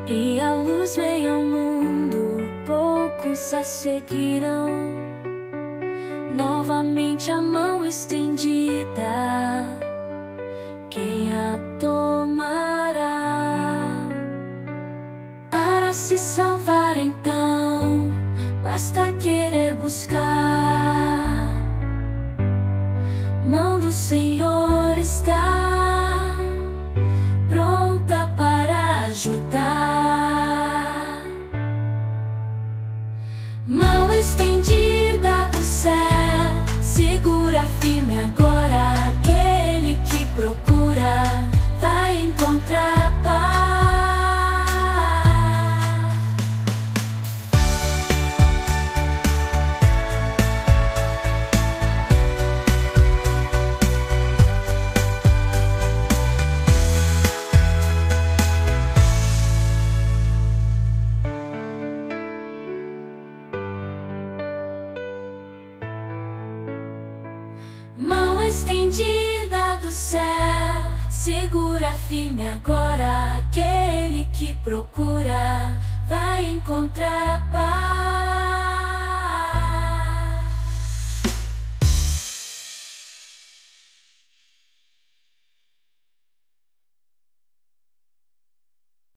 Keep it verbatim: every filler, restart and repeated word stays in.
e a luz veio ao mundo, poucos a seguirão. Novamente a mão estendida, quem a tomará? Para se salvar então, basta querer buscar. Mão do Senhor está pronta para ajudar. Mão estendida do céu, segura firme agora. Aquele que procura vai encontrar paz. Mão estendida do céu, segura firme agora. Aquele que procura vai encontrar paz.